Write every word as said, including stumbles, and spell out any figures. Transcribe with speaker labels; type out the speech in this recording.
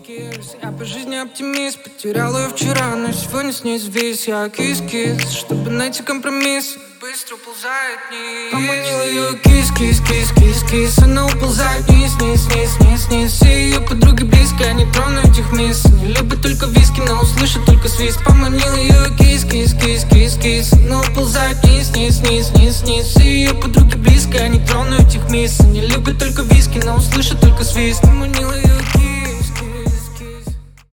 Speaker 1: gears. Я по жизни оптимист, потерял ее вчера, но сегодня с ней связь. Я кис-кис, чтобы найти компромисс, быстро уползает вниз. Поманил ее кис-кис-кис-кис-кис. Она уползает вниз, вниз, вниз, вниз, вниз. Все ее подруги близко, не трону этих мисс. Не любит только виски, но услышит только свист. Поманил ее кис-кис-кис-кис-кис. Она уползает вниз, вниз, вниз, вниз, вниз. Все ее подруги близко, не трону этих мисс. Не любит только виски, но услышит только свист. Поманил ее кис.